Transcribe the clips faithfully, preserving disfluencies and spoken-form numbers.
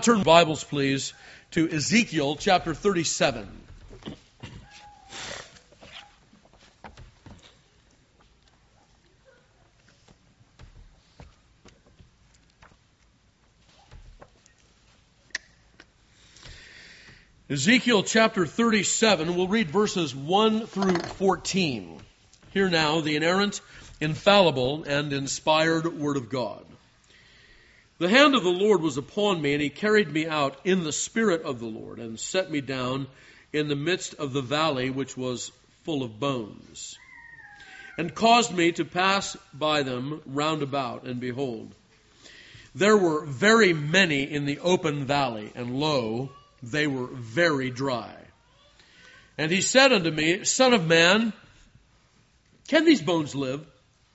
turn Bibles, please, to Ezekiel chapter thirty-seven. Ezekiel chapter thirty-seven, we'll read verses one through fourteen. Hear now the inerrant, infallible, and inspired Word of God. The hand of the Lord was upon me, and he carried me out in the Spirit of the Lord, and set me down in the midst of the valley which was full of bones, and caused me to pass by them round about, and behold, there were very many in the open valley, and lo, they were very dry. And he said unto me, Son of man, can these bones live?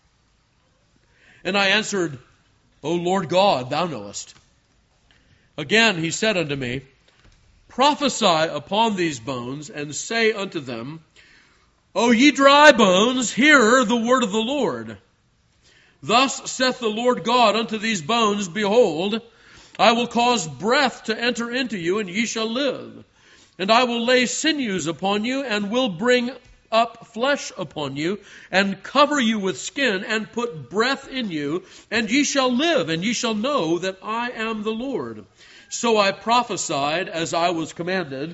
And I answered, O Lord God, thou knowest. Again he said unto me, Prophesy upon these bones, and say unto them, O ye dry bones, hear the word of the Lord. Thus saith the Lord God unto these bones, Behold, I will cause breath to enter into you, and ye shall live. And I will lay sinews upon you, and will bring up flesh upon you, and cover you with skin, and put breath in you, and ye shall live, and ye shall know that I am the Lord. So I prophesied as I was commanded,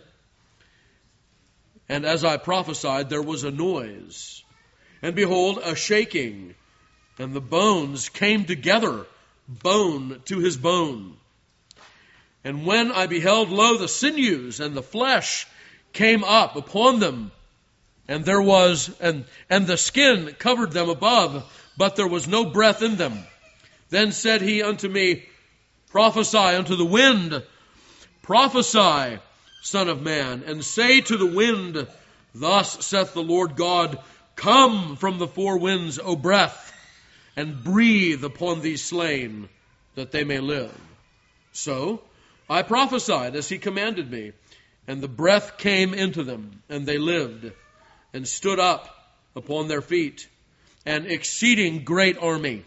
and as I prophesied there was a noise, and behold, a shaking, and the bones came together, bone to his bone. And when I beheld, lo, the sinews and the flesh came up upon them, and there was, and, and the skin covered them above, but there was no breath in them. Then said he unto me, Prophesy unto the wind, prophesy, Son of man, and say to the wind, Thus saith the Lord God, Come from the four winds, O breath, and breathe upon these slain, that they may live. So I prophesied as he commanded me, and the breath came into them, and they lived, and stood up upon their feet, an exceeding great army.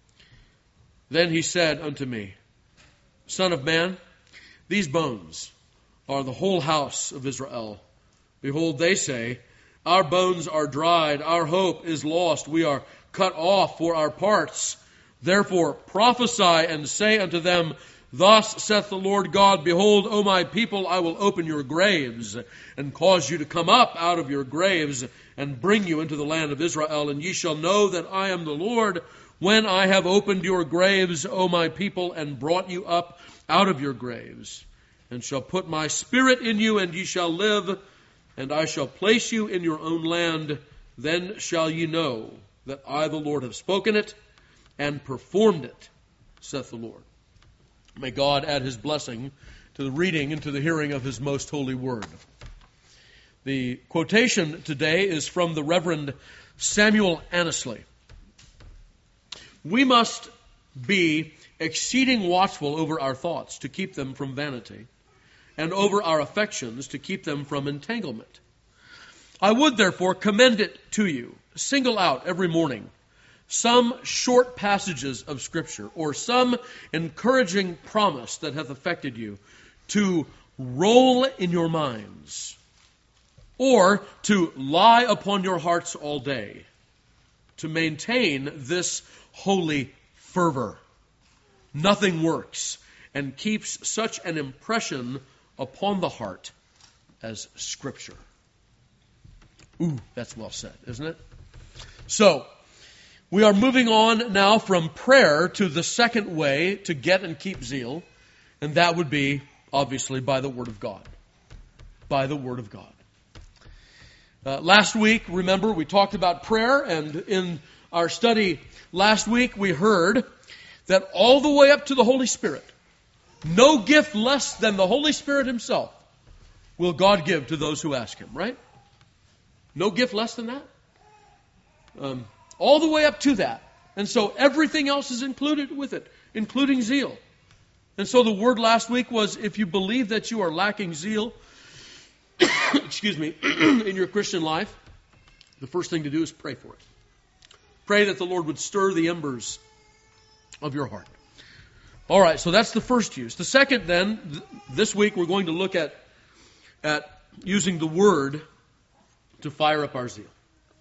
Then he said unto me, Son of man, these bones are the whole house of Israel. Behold, they say, Our bones are dried, our hope is lost, we are cut off for our parts. Therefore prophesy and say unto them, Thus saith the Lord God, Behold, O my people, I will open your graves, and cause you to come up out of your graves, and bring you into the land of Israel, and ye shall know that I am the Lord, when I have opened your graves, O my people, and brought you up out of your graves, and shall put my spirit in you, and ye shall live, and I shall place you in your own land. Then shall ye know that I, the Lord, have spoken it, and performed it, saith the Lord. May God add his blessing to the reading and to the hearing of his most holy word. The quotation today is from the Reverend Samuel Annesley. We must be exceeding watchful over our thoughts to keep them from vanity, and over our affections to keep them from entanglement. I would therefore commend it to you, single out every morning some short passages of Scripture, or some encouraging promise that hath affected you, to roll in your minds, or to lie upon your hearts all day, to maintain this holy fervor. Nothing works and keeps such an impression upon the heart as Scripture. Ooh, that's well said, isn't it? So, we are moving on now from prayer to the second way to get and keep zeal, and that would be, obviously, by the Word of God. By the Word of God. Uh, last week, remember, we talked about prayer, and in our study last week, we heard that all the way up to the Holy Spirit, no gift less than the Holy Spirit himself will God give to those who ask him, right? No gift less than that. Um, all the way up to that. And so everything else is included with it, including zeal. And so the word last week was, if you believe that you are lacking zeal, excuse me, in your Christian life, the first thing to do is pray for it. Pray that the Lord would stir the embers of your heart. All right, so that's the first use. The second, then, th- this week we're going to look at, at using the Word to fire up our zeal.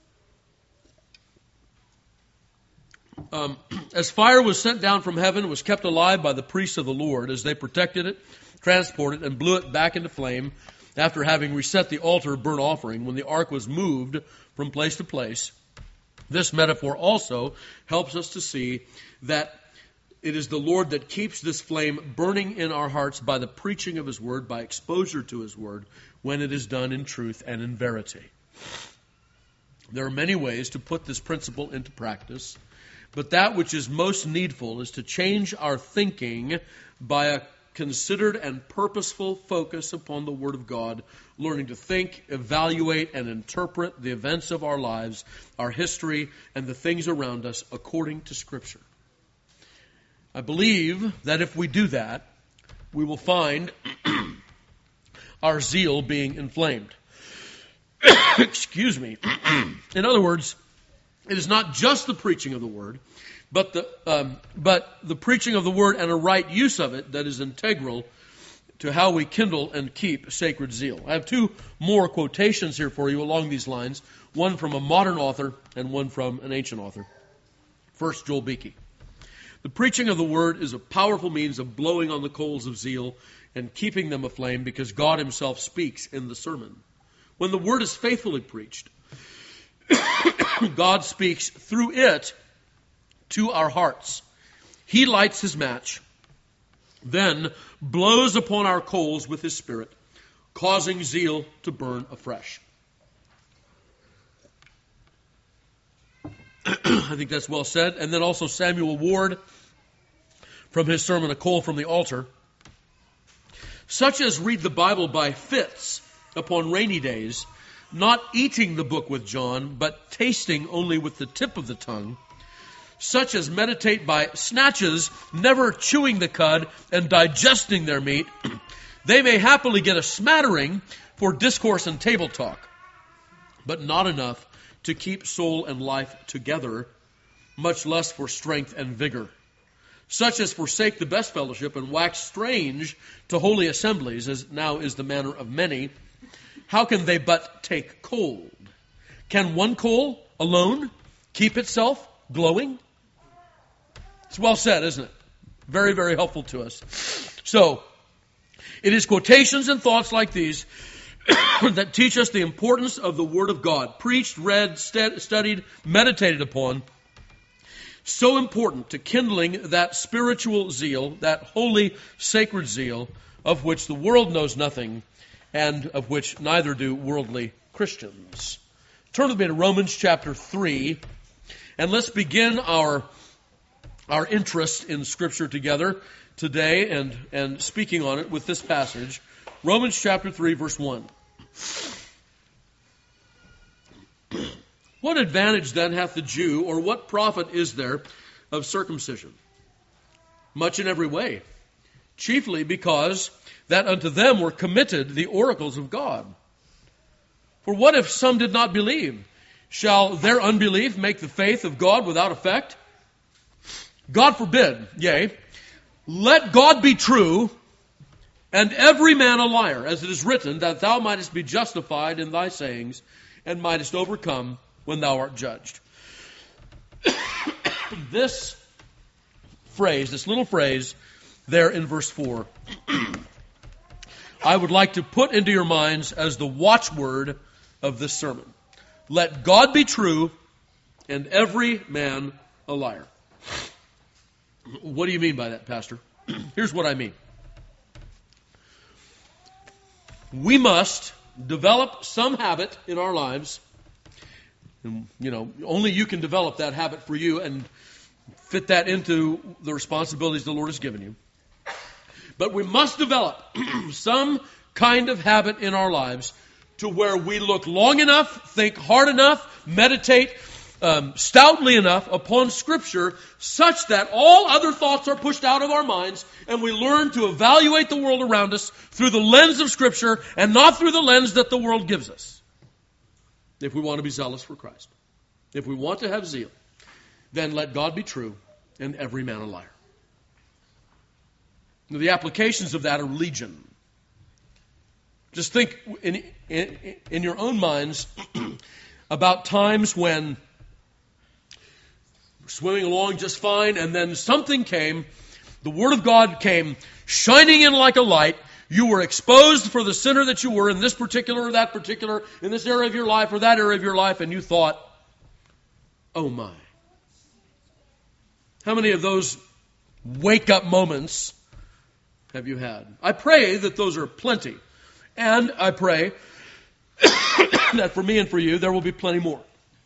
Um, as fire was sent down from heaven, was kept alive by the priests of the Lord as they protected it, transported it, and blew it back into flame after having reset the altar of burnt offering when the ark was moved from place to place. This metaphor also helps us to see that it is the Lord that keeps this flame burning in our hearts by the preaching of His Word, by exposure to His Word, when it is done in truth and in verity. There are many ways to put this principle into practice, but that which is most needful is to change our thinking by a considered and purposeful focus upon the Word of God, learning to think, evaluate, and interpret the events of our lives, our history, and the things around us according to Scripture. I believe that if we do that, we will find our zeal being inflamed. Excuse me. In other words, it is not just the preaching of the Word, but the um, but the preaching of the Word and a right use of it that is integral to how we kindle and keep sacred zeal. I have two more quotations here for you along these lines, one from a modern author and one from an ancient author. First, Joel Beeke. The preaching of the Word is a powerful means of blowing on the coals of zeal and keeping them aflame because God Himself speaks in the sermon. When the Word is faithfully preached, God speaks through it to our hearts. He lights His match, then blows upon our coals with His Spirit, causing zeal to burn afresh. I think that's well said. And then also Samuel Ward, from his sermon, A Coal from the Altar. Such as read the Bible by fits upon rainy days, not eating the book with John, but tasting only with the tip of the tongue. Such as meditate by snatches, never chewing the cud and digesting their meat, they may happily get a smattering for discourse and table talk, but not enough to keep soul and life together, much less for strength and vigor. Such as forsake the best fellowship and wax strange to holy assemblies, as now is the manner of many, how can they but take cold? Can one coal alone keep itself glowing? It's well said, isn't it? Very, very helpful to us. So, it is quotations and thoughts like these that teach us the importance of the Word of God. Preached, read, st- studied, meditated upon. So important to kindling that spiritual zeal, that holy, sacred zeal, of which the world knows nothing, and of which neither do worldly Christians. Turn with me to Romans chapter three, and let's begin our, our interest in Scripture together today and, and speaking on it with this passage. Romans chapter three, verse one. What advantage then hath the Jew, or what profit is there of circumcision? Much in every way, chiefly because that unto them were committed the oracles of God. For what if some did not believe? Shall their unbelief make the faith of God without effect? God forbid, yea, let God be true, and every man a liar, as it is written, that thou mightest be justified in thy sayings, and mightest overcome when thou art judged. This phrase, this little phrase there in verse four, I would like to put into your minds as the watchword of this sermon. Let God be true and every man a liar. What do you mean by that, Pastor? Here's what I mean. We must develop some habit in our lives. And, you know, only you can develop that habit for you and fit that into the responsibilities the Lord has given you. But we must develop some kind of habit in our lives to where we look long enough, think hard enough, meditate um, stoutly enough upon Scripture such that all other thoughts are pushed out of our minds and we learn to evaluate the world around us through the lens of Scripture and not through the lens that the world gives us. If we want to be zealous for Christ. If we want to have zeal, then let God be true and every man a liar. The applications of that are legion. Just think in, in, in your own minds about times when we're swimming along just fine, and then something came, the Word of God came shining in like a light. You were exposed for the sinner that you were in this particular or that particular, in this area of your life or that area of your life, and you thought, oh my. How many of those wake-up moments have you had? I pray that those are plenty. And I pray that for me and for you, there will be plenty more.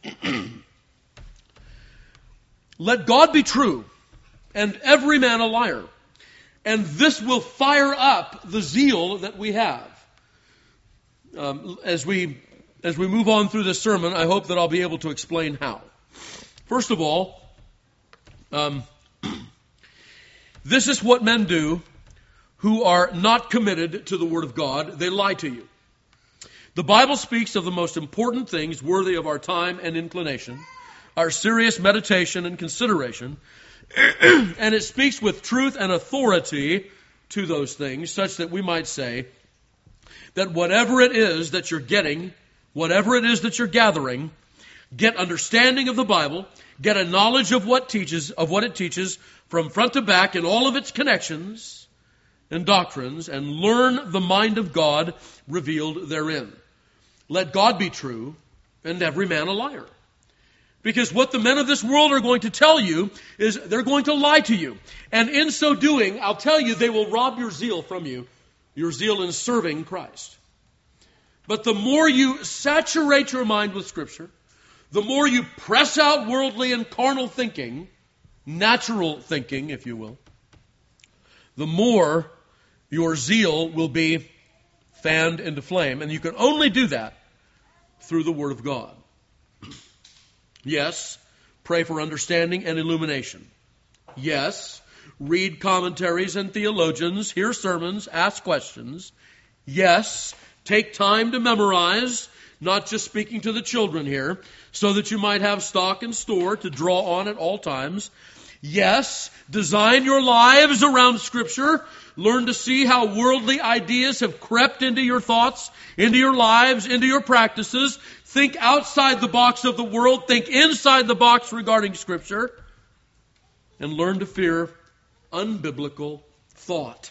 Let God be true, and every man a liar. And this will fire up the zeal that we have. Um, as we as we move on through this sermon, I hope that I'll be able to explain how. First of all, um, this is what men do who are not committed to the Word of God. They lie to you. The Bible speaks of the most important things worthy of our time and inclination, our serious meditation and consideration, and it speaks with truth and authority to those things, such that we might say that whatever it is that you're getting, whatever it is that you're gathering, get understanding of the Bible, get a knowledge of what teaches, of what it teaches from front to back in all of its connections and doctrines, and learn the mind of God revealed therein. Let God be true, and every man a liar. Because what the men of this world are going to tell you is they're going to lie to you. And in so doing, I'll tell you, they will rob your zeal from you, your zeal in serving Christ. But the more you saturate your mind with Scripture, the more you press out worldly and carnal thinking, natural thinking, if you will, the more your zeal will be fanned into flame. And you can only do that through the Word of God. Yes, pray for understanding and illumination. Yes, read commentaries and theologians, hear sermons, ask questions. Yes, take time to memorize, not just speaking to the children here, so that you might have stock and store to draw on at all times. Yes, design your lives around Scripture. Learn to see how worldly ideas have crept into your thoughts, into your lives, into your practices. Think outside the box of the world. Think inside the box regarding Scripture. And learn to fear unbiblical thought.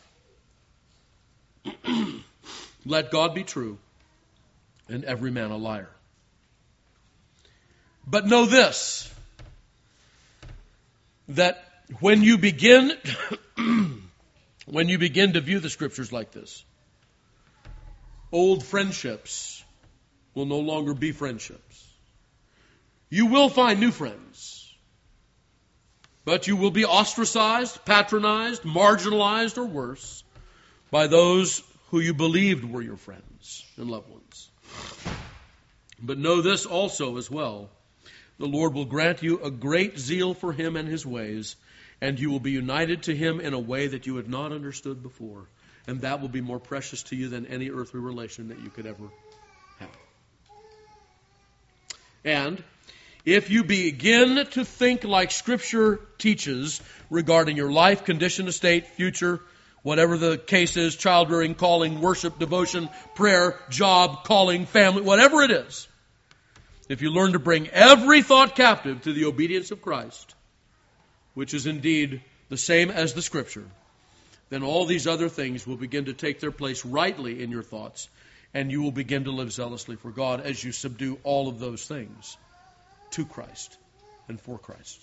Let God be true, and every man a liar. But know this, that when you begin, when you begin to view the Scriptures like this, old friendships will no longer be friendships. You will find new friends, but you will be ostracized, patronized, marginalized, or worse, by those who you believed were your friends and loved ones. But know this also as well. The Lord will grant you a great zeal for Him and His ways, and you will be united to Him in a way that you had not understood before. And that will be more precious to you than any earthly relation that you could ever have. And if you begin to think like Scripture teaches regarding your life, condition, estate, future, whatever the case is, child rearing, calling, worship, devotion, prayer, job, calling, family, whatever it is, if you learn to bring every thought captive to the obedience of Christ, which is indeed the same as the Scripture, then all these other things will begin to take their place rightly in your thoughts, and you will begin to live zealously for God as you subdue all of those things to Christ and for Christ.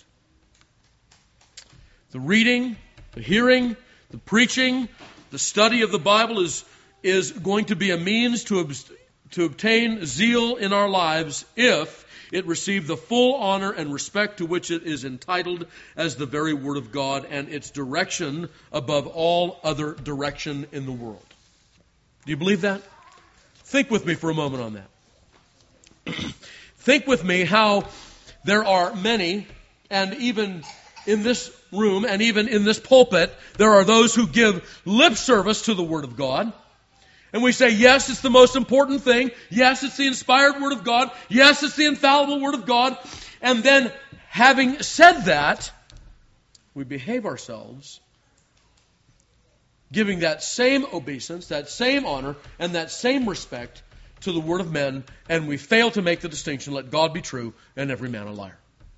The reading, the hearing, the preaching, the study of the Bible is, is going to be a means to, to obtain zeal in our lives if it receive the full honor and respect to which it is entitled as the very Word of God and its direction above all other direction in the world. Do you believe that? Think with me for a moment on that. Think with me how there are many, and even in this room and even in this pulpit, there are those who give lip service to the Word of God. And we say, yes, it's the most important thing. Yes, it's the inspired Word of God. Yes, it's the infallible Word of God. And then, having said that, we behave ourselves giving that same obeisance, that same honor, and that same respect to the word of men, and we fail to make the distinction, let God be true and every man a liar.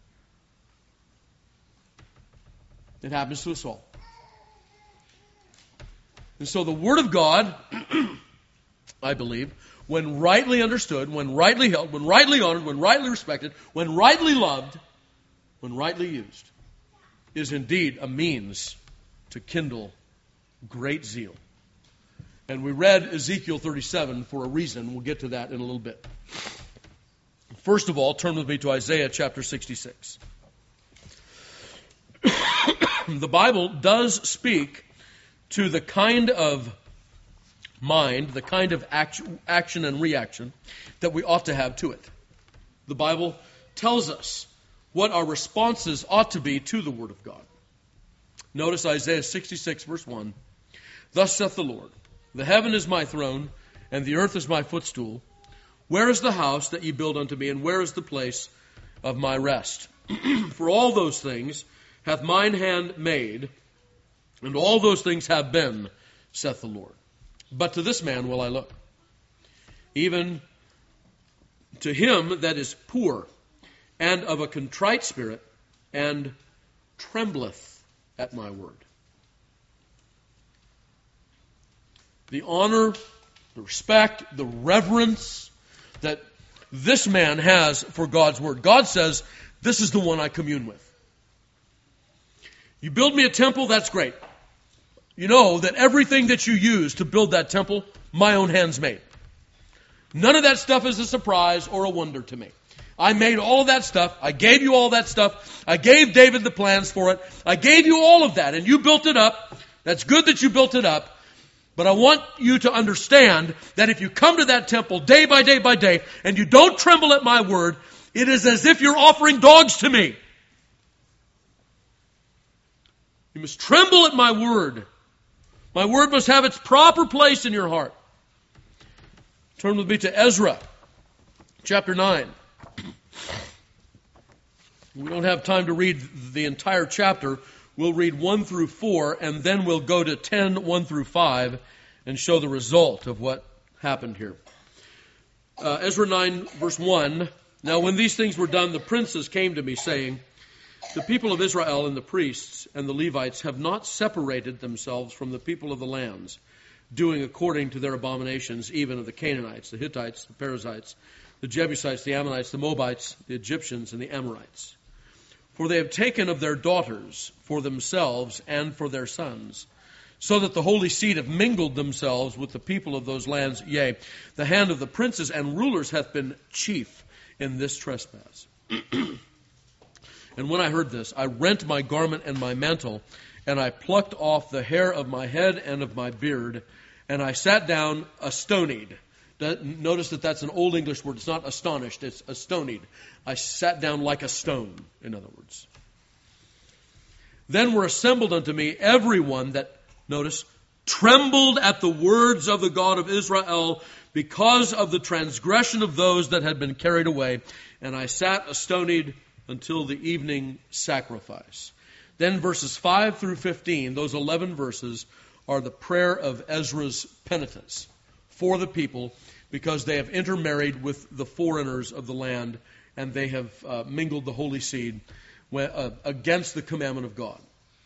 It happens to us all. And so the Word of God, I believe, when rightly understood, when rightly held, when rightly honored, when rightly respected, when rightly loved, when rightly used, is indeed a means to kindle great zeal. And we read Ezekiel thirty-seven for a reason. We'll get to that in a little bit. First of all, turn with me to Isaiah chapter sixty-six. The Bible does speak to the kind of mind, the kind of action, action and reaction that we ought to have to it. The Bible tells us what our responses ought to be to the Word of God. Notice Isaiah sixty-six, verse one. Thus saith the Lord, the heaven is my throne, and the earth is my footstool. Where is the house that ye build unto me, and where is the place of my rest? For all those things hath mine hand made, and all those things have been, saith the Lord. But to this man will I look, even to him that is poor, and of a contrite spirit, and trembleth at my word. The honor, the respect, the reverence that this man has for God's word. God says, this is the one I commune with. You build me a temple, that's great. You know that everything that you use to build that temple, my own hands made. None of that stuff is a surprise or a wonder to me. I made all of that stuff. I gave you all that stuff. I gave David the plans for it. I gave you all of that, and you built it up. That's good that you built it up. But I want you to understand that if you come to that temple day by day by day, and you don't tremble at my word, it is as if you're offering dogs to me. You must tremble at my word. My word must have its proper place in your heart. Turn with me to Ezra, chapter nine. We don't have time to read the entire chapter. We'll read one through four, and then we'll go to ten, one through five, and show the result of what happened here. Uh, Ezra nine, verse one. Now when these things were done, the princes came to me, saying, the people of Israel and the priests and the Levites have not separated themselves from the people of the lands, doing according to their abominations, even of the Canaanites, the Hittites, the Perizzites, the Jebusites, the Ammonites, the Moabites, the Egyptians, and the Amorites. For they have taken of their daughters for themselves and for their sons, so that the holy seed have mingled themselves with the people of those lands. Yea, the hand of the princes and rulers hath been chief in this trespass. And when I heard this, I rent my garment and my mantle, and I plucked off the hair of my head and of my beard, and I sat down astonied. Notice that that's an Old English word. It's not astonished, it's astonied. I sat down like a stone, in other words. Then were assembled unto me every one that, notice, trembled at the words of the God of Israel because of the transgression of those that had been carried away. And I sat astonied until the evening sacrifice. Then verses five through fifteen, those eleven verses, are the prayer of Ezra's penitence for the people, because they have intermarried with the foreigners of the land, and they have uh, mingled the holy seed when, uh, against the commandment of God.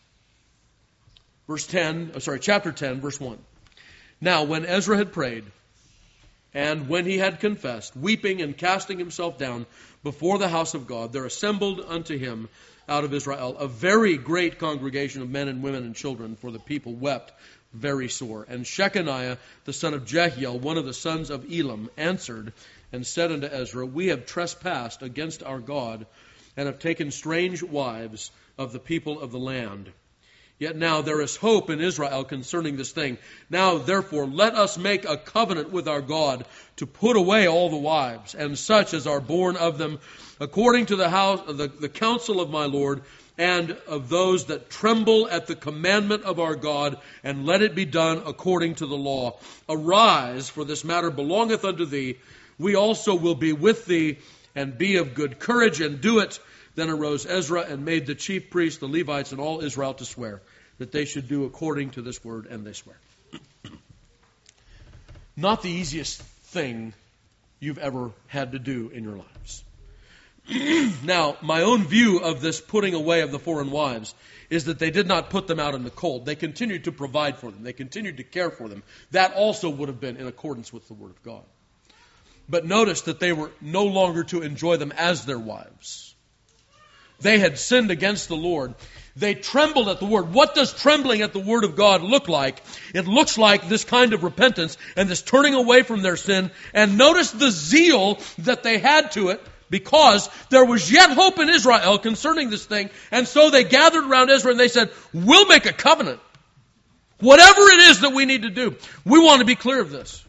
Verse ten, oh, sorry, chapter ten, verse one. Now, when Ezra had prayed, and when he had confessed, weeping and casting himself down before the house of God, there assembled unto him out of Israel a very great congregation of men and women and children, for the people wept very sore. And Shechaniah, the son of Jehiel, one of the sons of Elam, answered and said unto Ezra, we have trespassed against our God, and have taken strange wives of the people of the land. Yet now there is hope in Israel concerning this thing. Now, therefore, let us make a covenant with our God to put away all the wives, and such as are born of them, according to the house, the, the counsel of my Lord, and of those that tremble at the commandment of our God, and let it be done according to the law. Arise, for this matter belongeth unto thee. We also will be with thee, and be of good courage, and do it. Then arose Ezra, and made the chief priests, the Levites, and all Israel to swear. that they should do according to this word, and they swear. Not the easiest thing you've ever had to do in your lives. Now, my own view of this putting away of the foreign wives is that they did not put them out in the cold. They continued to provide for them. They continued to care for them. That also would have been in accordance with the Word of God. But notice that they were no longer to enjoy them as their wives. They had sinned against the Lord. They trembled at the Word. What does trembling at the Word of God look like? It looks like this kind of repentance and this turning away from their sin. And notice the zeal that they had to it, because there was yet hope in Israel concerning this thing. And so they gathered around Ezra and they said, we'll make a covenant. Whatever it is that we need to do, we want to be clear of this.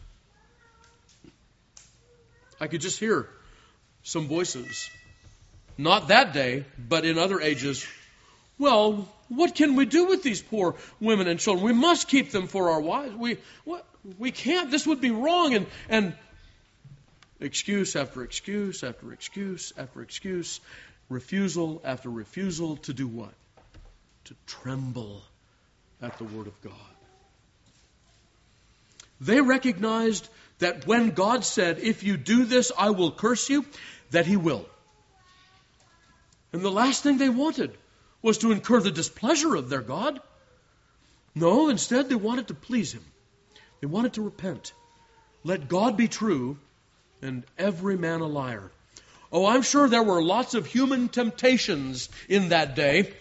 I could just hear some voices, not that day, but in other ages. Well, what can we do with these poor women and children? We must keep them for our wives. We what, we can't. This would be wrong. And and excuse after excuse after excuse after excuse, refusal after refusal to do what? To tremble at the Word of God. They recognized that when God said, if you do this, I will curse you, that He will. And the last thing they wanted was to incur the displeasure of their God. No, instead they wanted to please Him. They wanted to repent. Let God be true and every man a liar. Oh, I'm sure there were lots of human temptations in that day.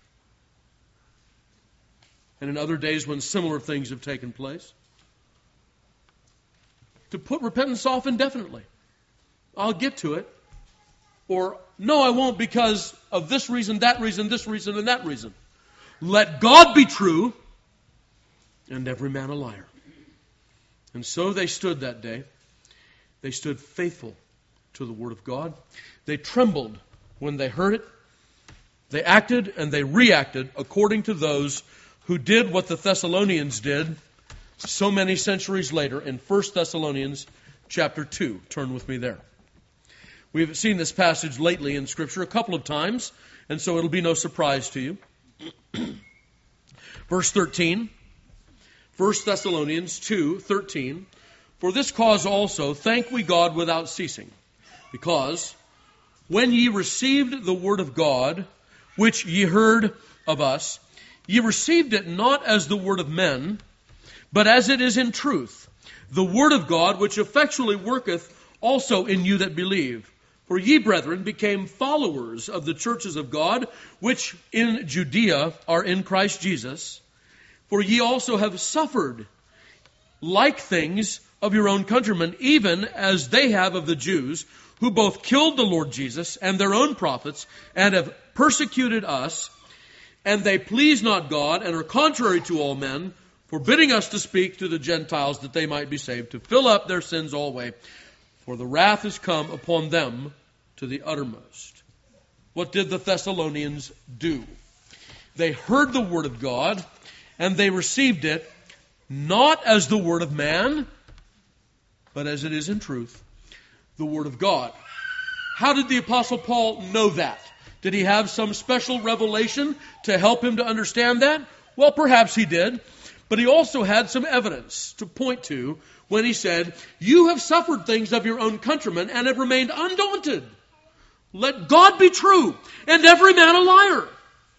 And in other days when similar things have taken place. To put repentance off indefinitely. I'll get to it. Or, no, I won't because of this reason, that reason, this reason, and that reason. Let God be true and every man a liar. And so they stood that day. They stood faithful to the Word of God. They trembled when they heard it. They acted and they reacted according to those who did what the Thessalonians did so many centuries later in First Thessalonians chapter two. Turn with me there. We've seen this passage lately in Scripture a couple of times, and so it'll be no surprise to you. Verse thirteen, First Thessalonians two thirteen. For this cause also thank we God without ceasing, because when ye received the word of God, which ye heard of us, ye received it not as the word of men, but as it is in truth, the word of God, which effectually worketh also in you that believe. For ye, brethren, became followers of the churches of God, which in Judea are in Christ Jesus. For ye also have suffered like things of your own countrymen, even as they have of the Jews, who both killed the Lord Jesus and their own prophets, and have persecuted us, and they please not God, and are contrary to all men, forbidding us to speak to the Gentiles that they might be saved, to fill up their sins always. For the wrath is come upon them to the uttermost. What did the Thessalonians do? They heard the word of God, and they received it, not as the word of man, but as it is in truth, the word of God. How did the Apostle Paul know that? Did he have some special revelation to help him to understand that? Well, perhaps he did. But he also had some evidence to point to when he said, you have suffered things of your own countrymen and have remained undaunted. Let God be true and every man a liar.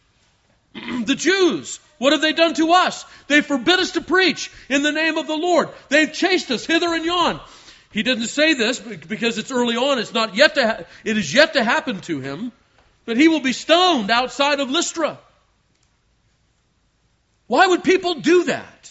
The Jews, what have they done to us? They forbid us to preach in the name of the Lord. They've chased us hither and yon. He didn't say this because it's early on. It's not yet to ha- it is yet to happen to him. But he will be stoned outside of Lystra. Why would people do that?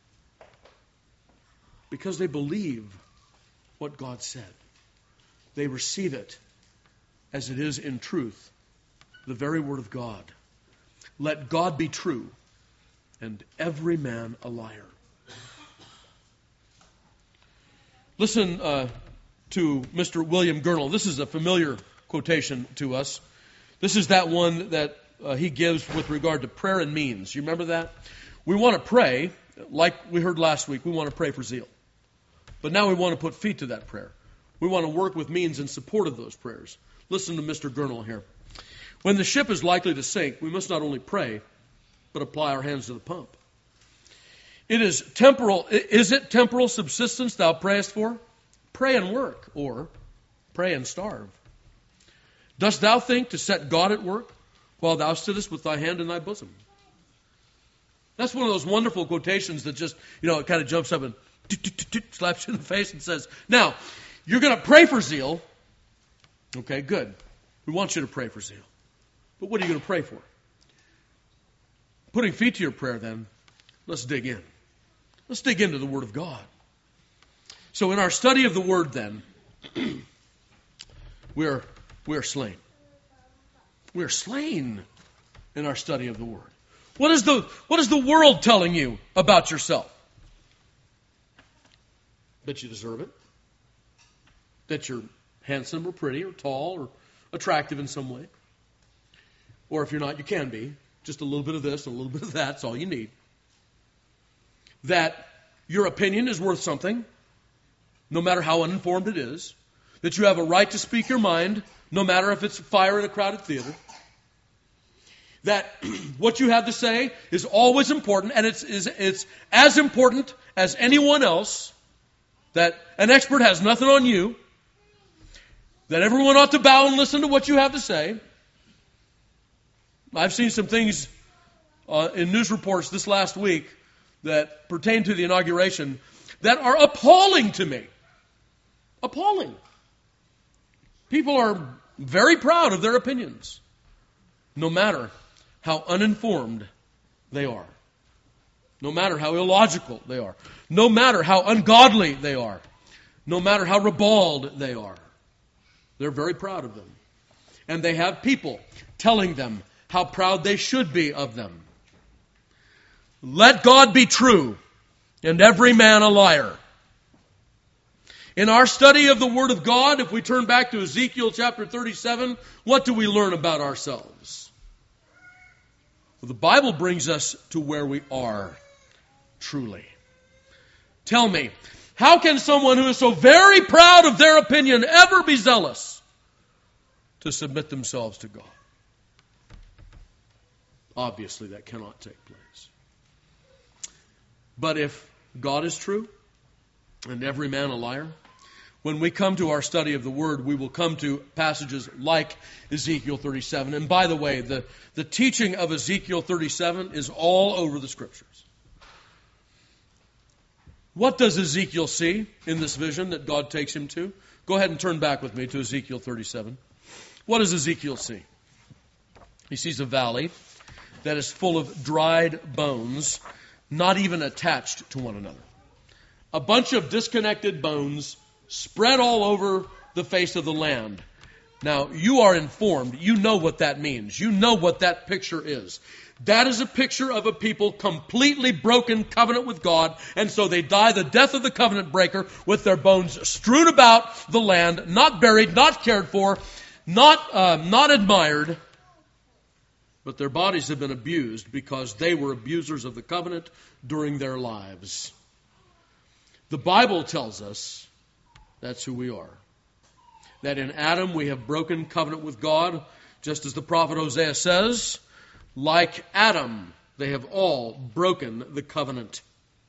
Because they believe what God said. They receive it as it is in truth, the very word of God. Let God be true and every man a liar. Listen uh, to Mister William Gurnall. This is a familiar quotation to us. This is that one that uh, he gives with regard to prayer and means. You remember that? We want to pray, like we heard last week, we want to pray for zeal. But now we want to put feet to that prayer. We want to work with means in support of those prayers. Listen to Mister Gurnall here. When the ship is likely to sink, we must not only pray, but apply our hands to the pump. It is temporal. Is it temporal subsistence thou prayest for? Pray and work, or pray and starve. Dost thou think to set God at work while thou sittest with thy hand in thy bosom? That's one of those wonderful quotations that just, you know, it kind of jumps up and slaps you in the face and says, now, you're going to pray for zeal. Okay, good. We want you to pray for zeal. But what are you going to pray for? Putting feet to your prayer, then, let's dig in. Let's dig into the Word of God. So in our study of the Word, then, we are, we are slain. We are slain in our study of the Word. What is the, what is the world telling you about yourself? That you deserve it. That you're handsome or pretty or tall or attractive in some way. Or if you're not, you can be. Just a little bit of this and a little bit of that. That's all you need. That your opinion is worth something, no matter how uninformed it is. That you have a right to speak your mind, no matter if it's fire in a crowded theater. That what you have to say is always important, and it's, is, it's as important as anyone else. That an expert has nothing on you. That everyone ought to bow and listen to what you have to say. I've seen some things uh, in news reports this last week that pertain to the inauguration that are appalling to me. Appalling. People are very proud of their opinions, no matter how uninformed they are, no matter how illogical they are, no matter how ungodly they are, no matter how ribald they are. They're very proud of them. And they have people telling them how proud they should be of them. Let God be true, and every man a liar. In our study of the Word of God, if we turn back to Ezekiel chapter thirty-seven, what do we learn about ourselves? Well, the Bible brings us to where we are, truly. Tell me, how can someone who is so very proud of their opinion ever be zealous to submit themselves to God? Obviously, that cannot take place. But if God is true and every man a liar, when we come to our study of the Word, we will come to passages like Ezekiel thirty-seven. And by the way, the, the teaching of Ezekiel thirty-seven is all over the Scriptures. What does Ezekiel see in this vision that God takes him to? Go ahead and turn back with me to Ezekiel thirty-seven. What does Ezekiel see? He sees a valley that is full of dried bones, not even attached to one another. A bunch of disconnected bones spread all over the face of the land. Now, you are informed. You know what that means. You know what that picture is. That is a picture of a people completely broken covenant with God, and so they die the death of the covenant breaker with their bones strewn about the land, not buried, not cared for, not, uh, not admired, but their bodies have been abused because they were abusers of the covenant during their lives. The Bible tells us that's who we are. That in Adam we have broken covenant with God, just as the prophet Hosea says, like Adam, they have all broken the covenant.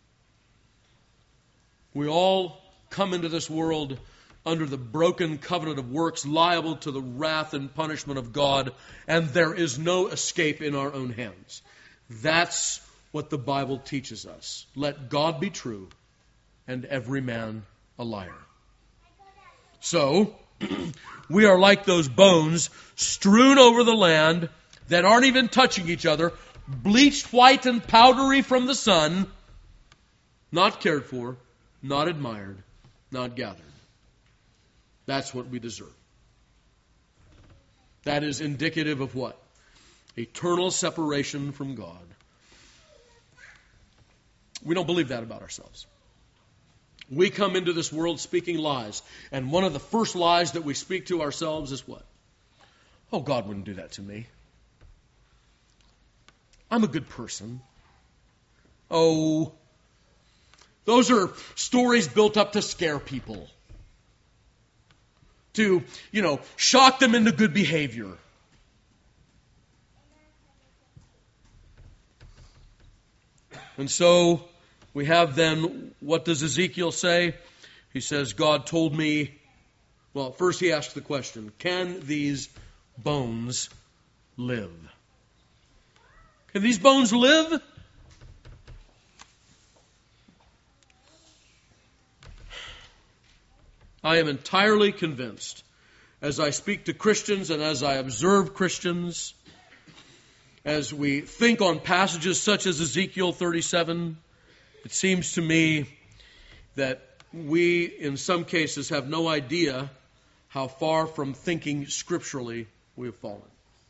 We all come into this world under the broken covenant of works, liable to the wrath and punishment of God, and there is no escape in our own hands. That's what the Bible teaches us. Let God be true, and every man a liar. So, we are like those bones strewn over the land that aren't even touching each other, bleached white and powdery from the sun, not cared for, not admired, not gathered. That's what we deserve. That is indicative of what? Eternal separation from God. We don't believe that about ourselves. We come into this world speaking lies. And one of the first lies that we speak to ourselves is what? Oh, God wouldn't do that to me. I'm a good person. Oh, those are stories built up to scare people. To, you know, shock them into good behavior. And so we have then, what does Ezekiel say? He says, God told me, well, first he asks the question, can these bones live? Can these bones live? I am entirely convinced, as I speak to Christians and as I observe Christians, as we think on passages such as Ezekiel thirty-seven, it seems to me that we, in some cases, have no idea how far from thinking scripturally we have fallen.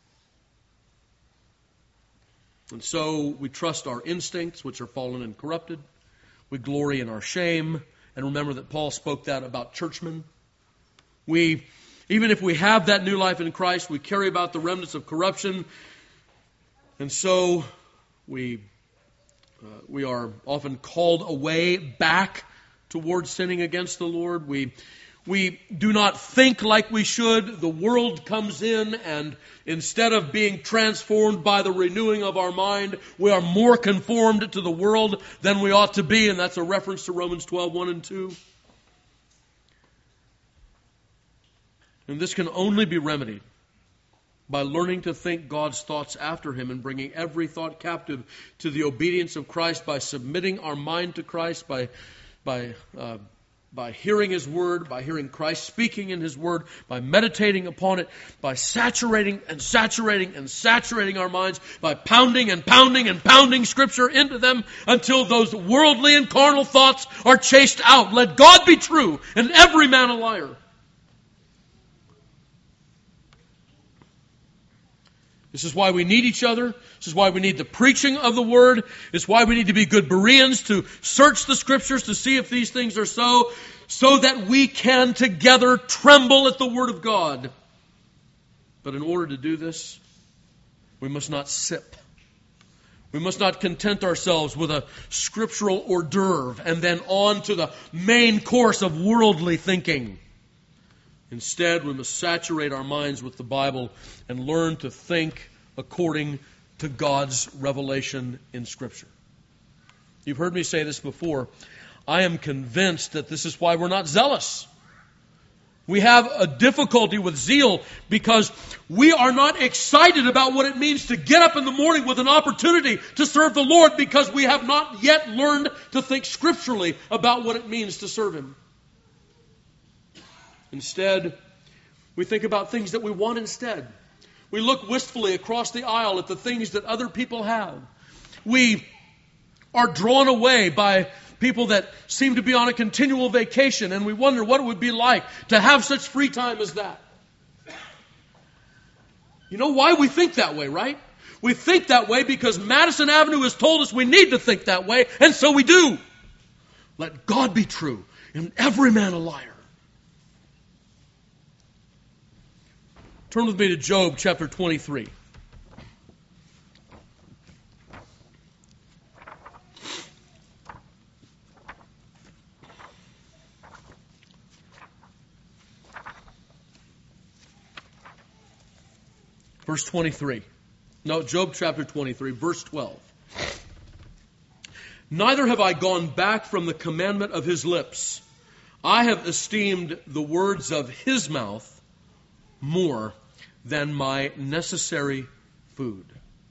And so we trust our instincts, which are fallen and corrupted. We glory in our shame. And remember that Paul spoke that about churchmen. We, even if we have that new life in Christ, we carry about the remnants of corruption. And so we uh, we are often called away back towards sinning against the Lord. We we do not think like we should. The world comes in, and instead of being transformed by the renewing of our mind, we are more conformed to the world than we ought to be, and that's a reference to Romans twelve, one and two. And this can only be remedied by learning to think God's thoughts after Him and bringing every thought captive to the obedience of Christ, by submitting our mind to Christ, by by uh, by hearing His Word, by hearing Christ speaking in His Word, by meditating upon it, by saturating and saturating and saturating our minds, by pounding and pounding and pounding Scripture into them until those worldly and carnal thoughts are chased out. Let God be true and every man a liar. This is why we need each other. This is why we need the preaching of the Word. It's why we need to be good Bereans, to search the Scriptures to see if these things are so, so that we can together tremble at the Word of God. But in order to do this, we must not sip. We must not content ourselves with a scriptural hors d'oeuvre and then on to the main course of worldly thinking. Instead, we must saturate our minds with the Bible and learn to think according to God's revelation in Scripture. You've heard me say this before. I am convinced that this is why we're not zealous. We have a difficulty with zeal because we are not excited about what it means to get up in the morning with an opportunity to serve the Lord, because we have not yet learned to think scripturally about what it means to serve Him. Instead, we think about things that we want instead. We look wistfully across the aisle at the things that other people have. We are drawn away by people that seem to be on a continual vacation, and we wonder what it would be like to have such free time as that. You know why we think that way, right? We think that way because Madison Avenue has told us we need to think that way, and so we do. Let God be true and every man a liar. Turn with me to Job chapter twenty-three. Verse twenty-three. No, Job chapter twenty-three, verse twelve. Neither have I gone back from the commandment of His lips. I have esteemed the words of His mouth more than my necessary food.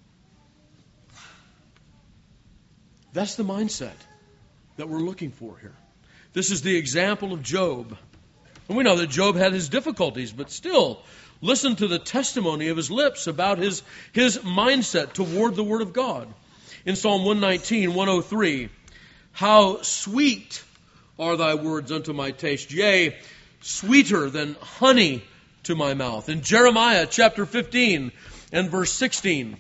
That's the mindset that we're looking for here. This is the example of Job. And we know that Job had his difficulties, but still, listen to the testimony of his lips about his, his mindset toward the Word of God. In Psalm one nineteen, one oh three, how sweet are thy words unto my taste, yea, sweeter than honey to my mouth. In Jeremiah chapter fifteen and verse sixteen,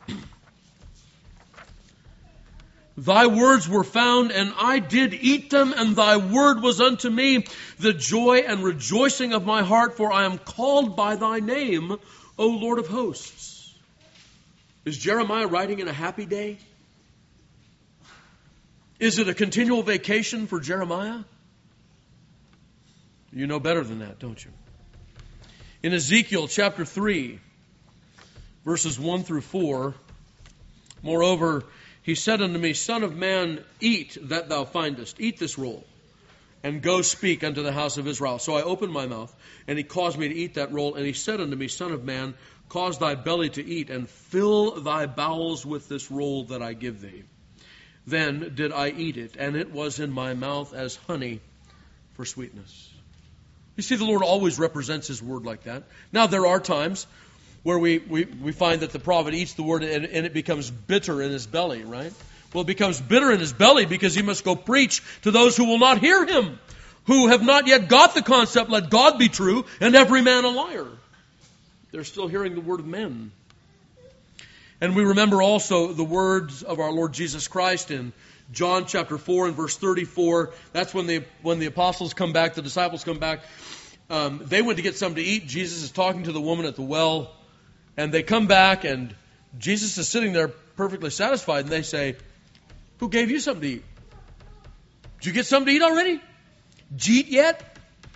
thy words were found, and I did eat them, and thy word was unto me the joy and rejoicing of my heart, for I am called by thy name, O Lord of hosts. Is Jeremiah writing in a happy day? Is it a continual vacation for Jeremiah? You know better than that, don't you? In Ezekiel chapter three, verses one through four, moreover, He said unto me, Son of man, eat that thou findest. Eat this roll, and go speak unto the house of Israel. So I opened my mouth, and he caused me to eat that roll. And he said unto me, Son of man, cause thy belly to eat, and fill thy bowels with this roll that I give thee. Then did I eat it, and it was in my mouth as honey for sweetness. You see, the Lord always represents His word like that. Now, there are times where we, we, we find that the prophet eats the word and, and it becomes bitter in his belly, right? Well, it becomes bitter in his belly because he must go preach to those who will not hear him, who have not yet got the concept, let God be true and every man a liar. They're still hearing the word of men. And we remember also the words of our Lord Jesus Christ in John chapter four and verse thirty-four. That's when the when the apostles come back, the disciples come back. Um, they went to get something to eat. Jesus is talking to the woman at the well. And they come back and Jesus is sitting there perfectly satisfied. And they say, who gave you something to eat? Did you get something to eat already? Did you eat yet?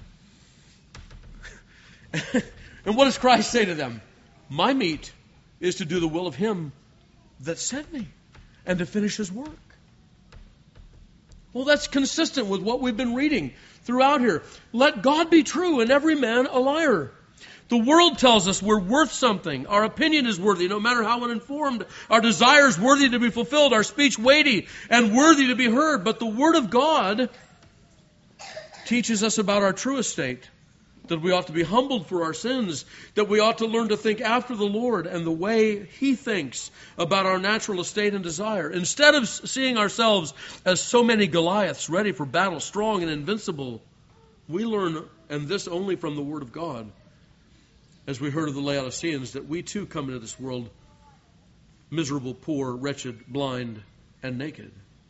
And what does Christ say to them? My meat is to do the will of Him that sent me and to finish His work. Well, that's consistent with what we've been reading throughout here. Let God be true and every man a liar. The world tells us we're worth something. Our opinion is worthy, no matter how uninformed. Our desire is worthy to be fulfilled. Our speech weighty and worthy to be heard. But the Word of God teaches us about our true estate. That we ought to be humbled for our sins. That we ought to learn to think after the Lord and the way He thinks about our natural estate and desire. Instead of seeing ourselves as so many Goliaths ready for battle, strong and invincible, we learn, and this only from the Word of God, as we heard of the Laodiceans, that we too come into this world miserable, poor, wretched, blind, and naked.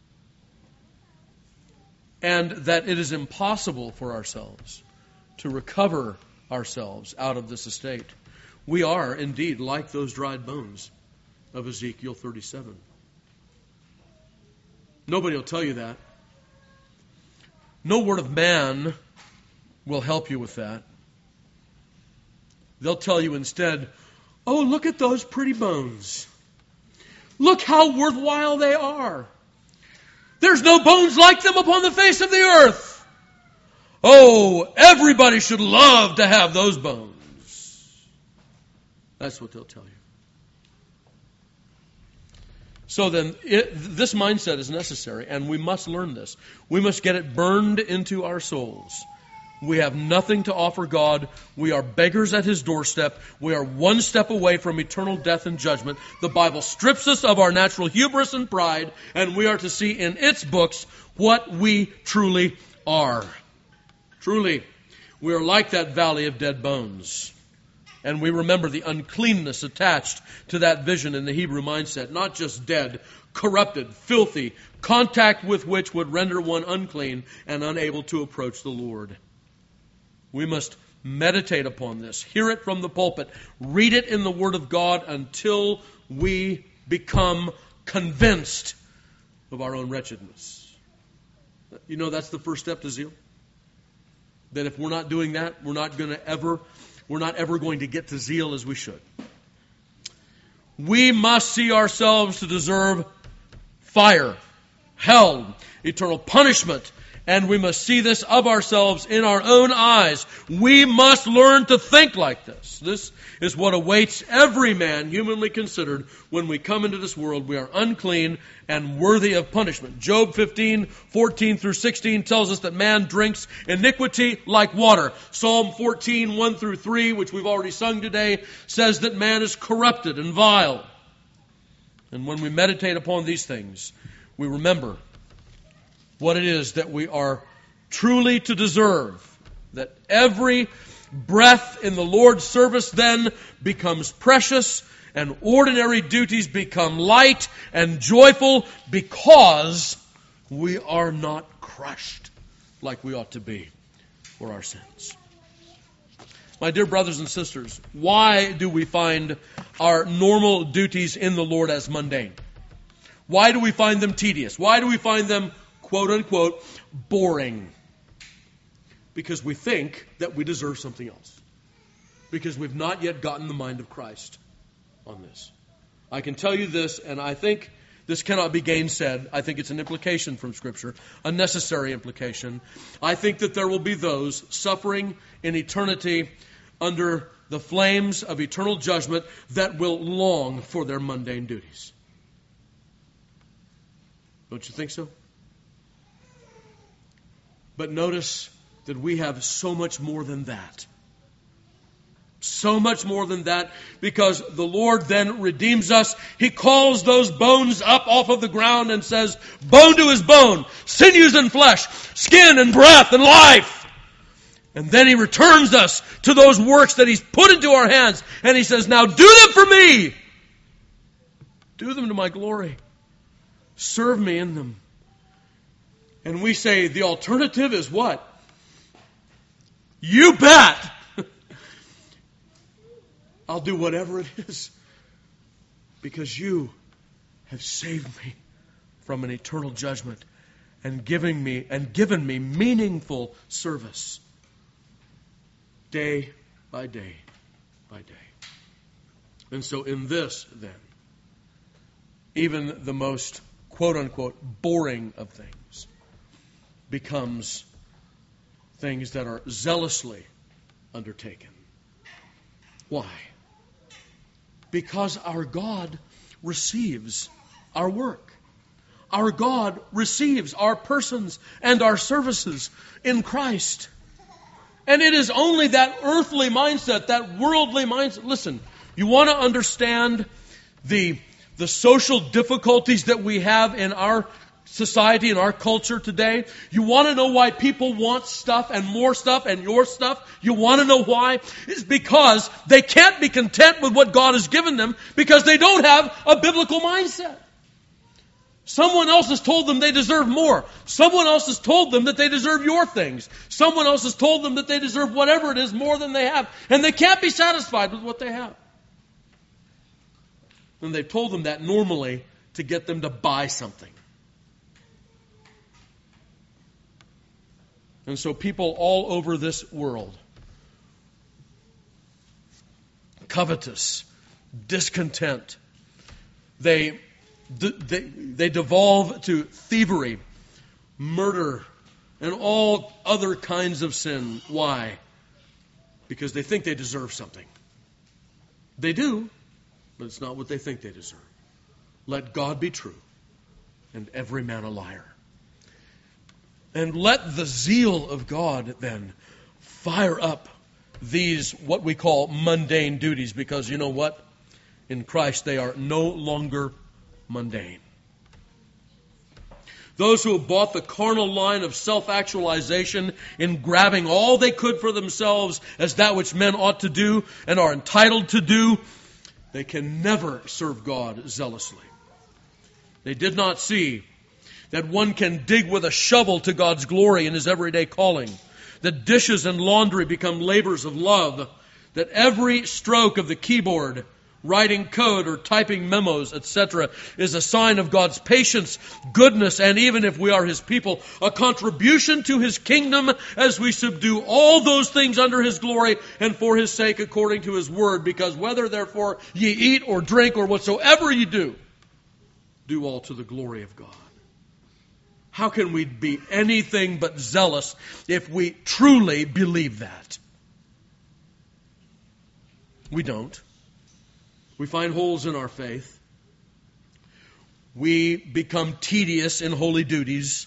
And that it is impossible for ourselves to recover ourselves out of this estate. We are indeed like those dried bones of Ezekiel thirty-seven. Nobody will tell you that. No word of man will help you with that. They'll tell you instead, oh, look at those pretty bones. Look how worthwhile they are. There's no bones like them upon the face of the earth. Oh, everybody should love to have those bones. That's what they'll tell you. So then, it, this mindset is necessary, and we must learn this. We must get it burned into our souls. We have nothing to offer God. We are beggars at His doorstep. We are one step away from eternal death and judgment. The Bible strips us of our natural hubris and pride, and we are to see in its books what we truly are. Truly, we are like that valley of dead bones. And we remember the uncleanness attached to that vision in the Hebrew mindset. Not just dead, corrupted, filthy, contact with which would render one unclean and unable to approach the Lord. We must meditate upon this, hear it from the pulpit, read it in the Word of God until we become convinced of our own wretchedness. You know, that's the first step to zeal. That if we're not doing that, we're not going to ever, we're not ever going to get to zeal as we should. We must see ourselves to deserve fire, hell, eternal punishment. And we must see this of ourselves in our own eyes. We must learn to think like this. This is what awaits every man, humanly considered, when we come into this world. We are unclean and worthy of punishment. Job fifteen, fourteen through sixteen tells us that man drinks iniquity like water. Psalm fourteen, one through three, which we've already sung today, says that man is corrupted and vile. And when we meditate upon these things, we remember what it is that we are truly to deserve. That every breath in the Lord's service then becomes precious and ordinary duties become light and joyful because we are not crushed like we ought to be for our sins. My dear brothers and sisters, why do we find our normal duties in the Lord as mundane? Why do we find them tedious? Why do we find them quote unquote, boring? Because we think that we deserve something else. Because we've not yet gotten the mind of Christ on this. I can tell you this, and I think This cannot be gainsaid. I think it's an implication from Scripture, a necessary implication. I think that there will be those suffering in eternity under the flames of eternal judgment that will long for their mundane duties. Don't you think so? But notice that we have so much more than that. So much more than that, because the Lord then redeems us. He calls those bones up off of the ground and says, bone to his bone, sinews and flesh, skin and breath and life. And then he returns us to those works that he's put into our hands. And he says, now do them for me. Do them to my glory. Serve me in them. And we say the alternative is what? You bet. I'll do whatever it is because you have saved me from an eternal judgment and giving me and given me meaningful service day by day by day. And so in this, then, even the most quote-unquote boring of things becomes things that are zealously undertaken. Why? Because our God receives our work. Our God receives our persons and our services in Christ. And it is only that earthly mindset, that worldly mindset. Listen, you want to understand the, the social difficulties that we have in our society, in our culture today? You want to know why people want stuff and more stuff and your stuff? You want to know why? It's because they can't be content with what God has given them because they don't have a biblical mindset. Someone else has told them they deserve more. Someone else has told them that they deserve your things. Someone else has told them that they deserve whatever it is more than they have. And they can't be satisfied with what they have. And they've told them that normally to get them to buy something. And so people all over this world, covetous, discontent, they, they, they devolve to thievery, murder, and all other kinds of sin. Why? Because they think they deserve something. They do, but it's not what they think they deserve. Let God be true, and every man a liar. And let the zeal of God then fire up these, what we call mundane duties, because you know what? In Christ they are no longer mundane. Those who have bought the carnal line of self-actualization in grabbing all they could for themselves as that which men ought to do and are entitled to do, they can never serve God zealously. They did not see that one can dig with a shovel to God's glory in his everyday calling. That dishes and laundry become labors of love. That every stroke of the keyboard, writing code or typing memos, et cetera, is a sign of God's patience, goodness, and even if we are his people, a contribution to his kingdom as we subdue all those things under his glory and for his sake according to his word. Because whether therefore ye eat or drink or whatsoever ye do, do all to the glory of God. How can we be anything but zealous if we truly believe that? We don't. We find holes in our faith. We become tedious in holy duties.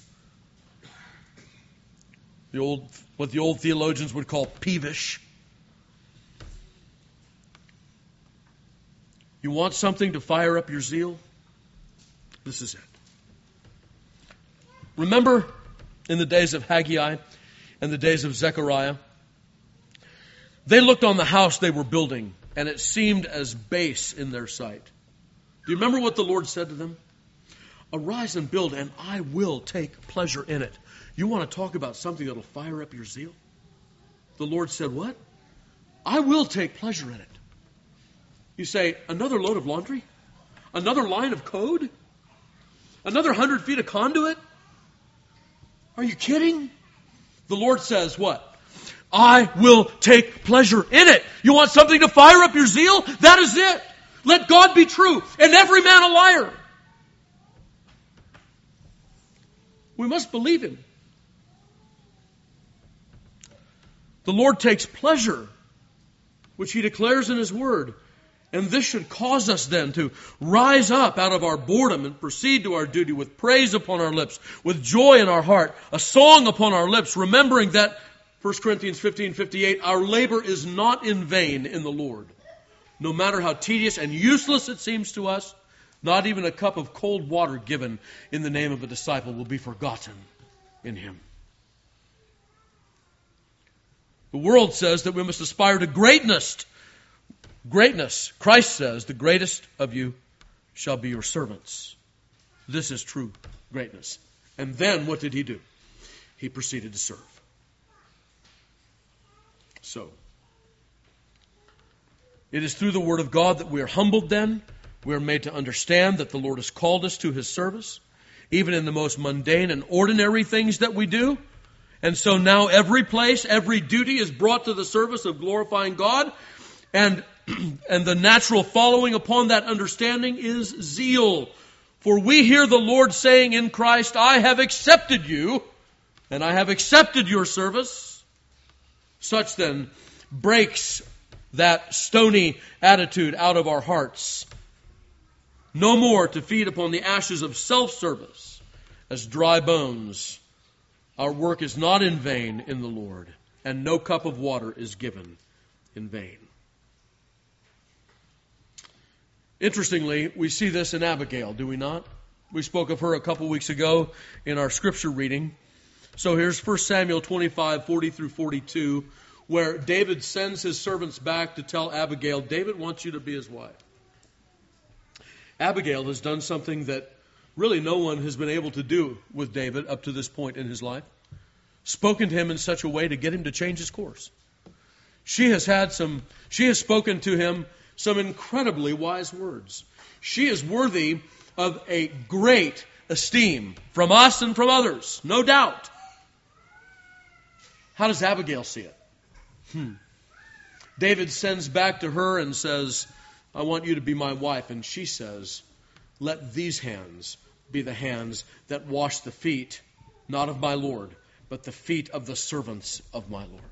The old, what the old theologians would call peevish. You want something to fire up your zeal? This is it. Remember in the days of Haggai and the days of Zechariah, they looked on the house they were building, and it seemed as base in their sight. Do you remember what the Lord said to them? Arise and build, and I will take pleasure in it. You want to talk about something that will fire up your zeal? The Lord said, what? I will take pleasure in it. You say, another load of laundry? Another line of code? Another hundred feet of conduit? Are you kidding? The Lord says what? I will take pleasure in it. You want something to fire up your zeal? That is it. Let God be true and every man a liar. We must believe him. The Lord takes pleasure, which he declares in his word. And this should cause us then to rise up out of our boredom and proceed to our duty with praise upon our lips, with joy in our heart, a song upon our lips, remembering that, First Corinthians fifteen fifty-eight, our labor is not in vain in the Lord. No matter how tedious and useless it seems to us, not even a cup of cold water given in the name of a disciple will be forgotten in him. The world says that we must aspire to greatness. Greatness. Christ says, the greatest of you shall be your servants. This is true greatness. And then what did he do? He proceeded to serve. So, it is through the Word of God that we are humbled then. We are made to understand that the Lord has called us to his service, even in the most mundane and ordinary things that we do. And so now every place, every duty is brought to the service of glorifying God. And, and the natural following upon that understanding is zeal. For we hear the Lord saying in Christ, I have accepted you, and I have accepted your service. Such then breaks that stony attitude out of our hearts. No more to feed upon the ashes of self-service as dry bones. Our work is not in vain in the Lord, and no cup of water is given in vain. Interestingly, we see this in Abigail, do we not? We spoke of her a couple weeks ago in our scripture reading. So here's First Samuel twenty-five, forty through forty-two, where David sends his servants back to tell Abigail, David wants you to be his wife. Abigail has done something that really no one has been able to do with David up to this point in his life. Spoken to him in such a way to get him to change his course. She has had some, she has spoken to him some incredibly wise words. She is worthy of a great esteem from us and from others, no doubt. How does Abigail see it? Hmm. David sends back to her and says, I want you to be my wife. And she says, let these hands be the hands that wash the feet, not of my Lord, but the feet of the servants of my Lord.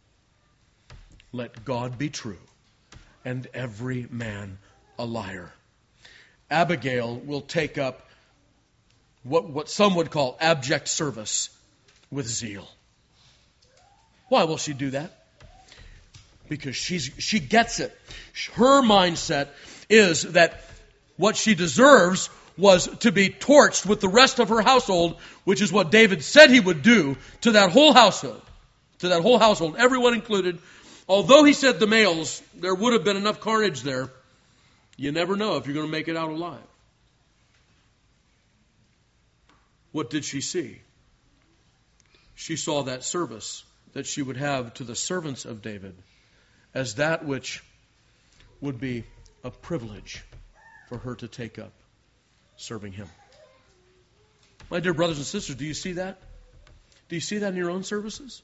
Let God be true, and every man a liar. Abigail will take up what, what some would call abject service with zeal. Why will she do that? Because she's, she gets it. Her mindset is that what she deserves was to be torched with the rest of her household, which is what David said he would do to that whole household. To that whole household, everyone included. Although he said the males, there would have been enough carnage there. You never know if you're going to make it out alive. What did she see? She saw that service that she would have to the servants of David as that which would be a privilege for her to take up, serving him. My dear brothers and sisters, do you see that? Do you see that in your own services?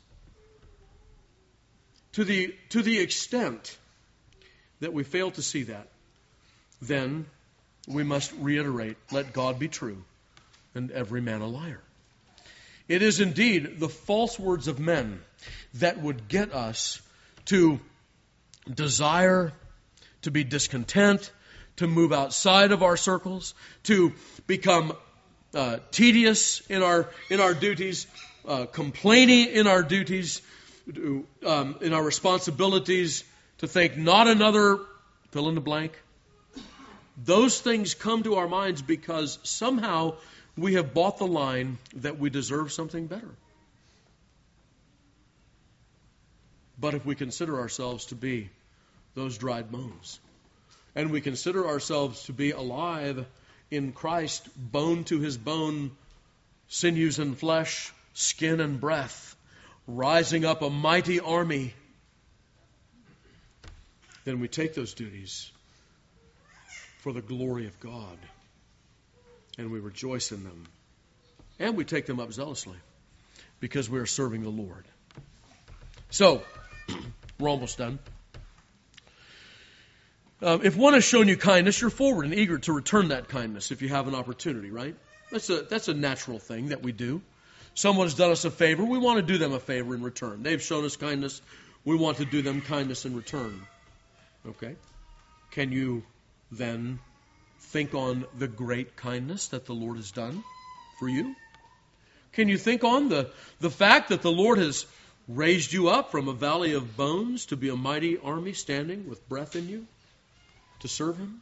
To the, to the extent that we fail to see that, then we must reiterate, let God be true and every man a liar. It is indeed the false words of men that would get us to desire, to be discontent, to move outside of our circles, to become uh, tedious in our in our duties, uh, complaining in our duties, to, um, in our responsibilities, to think not another fill in the blank. Those things come to our minds because somehow we have bought the line that we deserve something better. But if we consider ourselves to be those dried bones, and we consider ourselves to be alive in Christ, bone to his bone, sinews and flesh, skin and breath, rising up a mighty army, then we take those duties for the glory of God, and we rejoice in them. And we take them up zealously because we are serving the Lord. So, we're almost done. Um, if one has shown you kindness, you're forward and eager to return that kindness if you have an opportunity, right? That's a, that's a natural thing that we do. Someone's done us a favor. We want to do them a favor in return. They've shown us kindness. We want to do them kindness in return. Okay? Can you then think on the great kindness that the Lord has done for you? Can you think on the, the fact that the Lord has raised you up from a valley of bones to be a mighty army standing with breath in you to serve Him?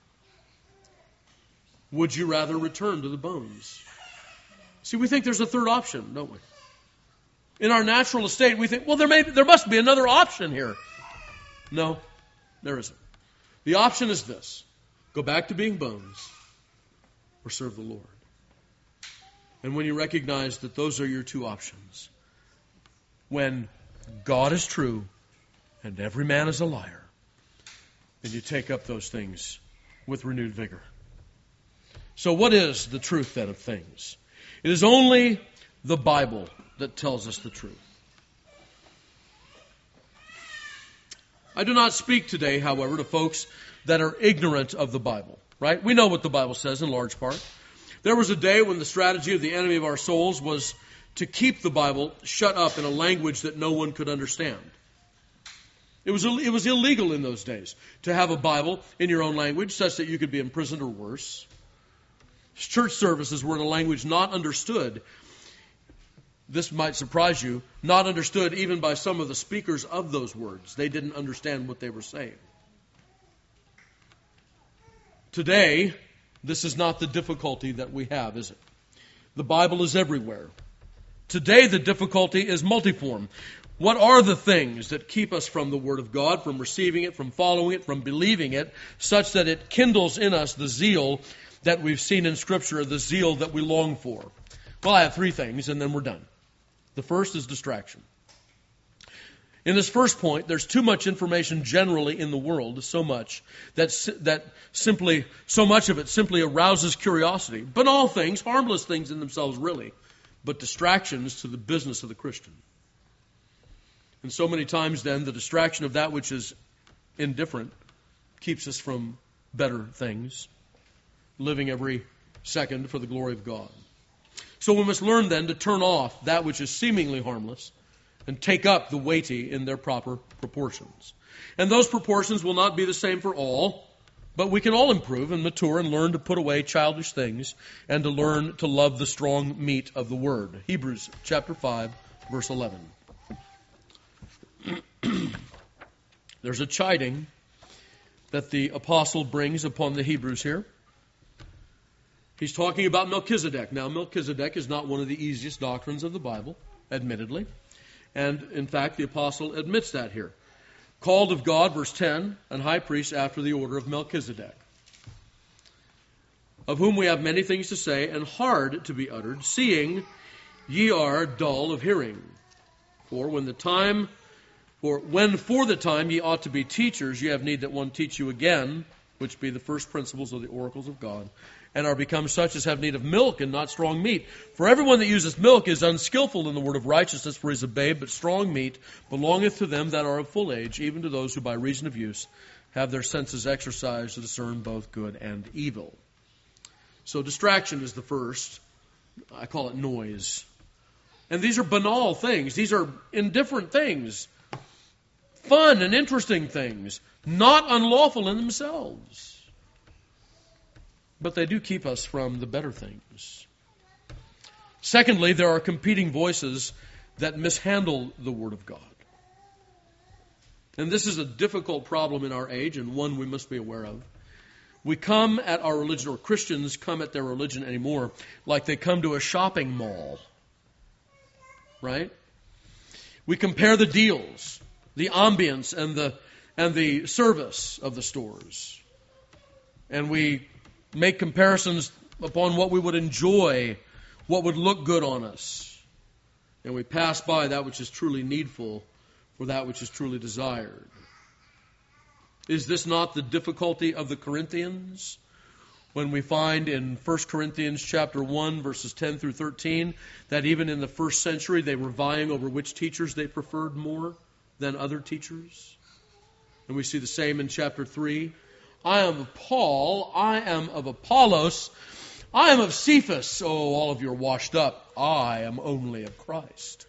Would you rather return to the bones? See, we think there's a third option, don't we? In our natural estate, we think, well, there may, there must be another option here. No, there isn't. The option is this: go back to being bones or serve the Lord. And when you recognize that those are your two options, when God is true and every man is a liar, then you take up those things with renewed vigor. So what is the truth then of things? It is only the Bible that tells us the truth. I do not speak today, however, to folks that are ignorant of the Bible, right? We know what the Bible says in large part. There was a day when the strategy of the enemy of our souls was to keep the Bible shut up in a language that no one could understand. It was, it was illegal in those days to have a Bible in your own language such that you could be imprisoned or worse. Church services were in a language not understood. This might surprise you, not understood even by some of the speakers of those words. They didn't understand what they were saying. Today, this is not the difficulty that we have, is it? The Bible is everywhere. Today, the difficulty is multiform. What are the things that keep us from the Word of God, from receiving it, from following it, from believing it, such that it kindles in us the zeal that we've seen in Scripture, the zeal that we long for? Well, I have three things, and then we're done. The first is distraction. In this first point, there's too much information generally in the world, so much that that simply, so much of it simply arouses curiosity. Banal things, harmless things in themselves, really, but distractions to the business of the Christian. And so many times, then, the distraction of that which is indifferent keeps us from better things, living every second for the glory of God. So we must learn then to turn off that which is seemingly harmless and take up the weighty in their proper proportions. And those proportions will not be the same for all, but we can all improve and mature and learn to put away childish things and to learn to love the strong meat of the Word. Hebrews chapter five, verse eleven. There's a chiding that the apostle brings upon the Hebrews here. He's talking about Melchizedek. Now, Melchizedek is not one of the easiest doctrines of the Bible, admittedly. And, in fact, the apostle admits that here. Called of God, verse ten, and high priest after the order of Melchizedek, of whom we have many things to say and hard to be uttered, seeing ye are dull of hearing. For when the time, for when for the time ye ought to be teachers, ye have need that one teach you again, which be the first principles of the oracles of God, and are become such as have need of milk and not strong meat. For everyone that useth milk is unskillful in the word of righteousness, for he is a babe, but strong meat belongeth to them that are of full age, even to those who by reason of use have their senses exercised to discern both good and evil. So distraction is the first. I call it noise. And these are banal things. These are indifferent things. Fun and interesting things. Not unlawful in themselves. But they do keep us from the better things. Secondly, there are competing voices that mishandle the Word of God. And this is a difficult problem in our age, and one we must be aware of. We come at our religion, or Christians come at their religion anymore, like they come to a shopping mall. Right? We compare the deals, the ambience, and the and the service of the stores. And we make comparisons upon what we would enjoy, what would look good on us. And we pass by that which is truly needful for that which is truly desired. Is this not the difficulty of the Corinthians? When we find in First Corinthians chapter one, verses ten through thirteen, that even in the first century they were vying over which teachers they preferred more than other teachers. And we see the same in chapter three. I am of Paul, I am of Apollos, I am of Cephas. Oh, all of you are washed up. I am only of Christ.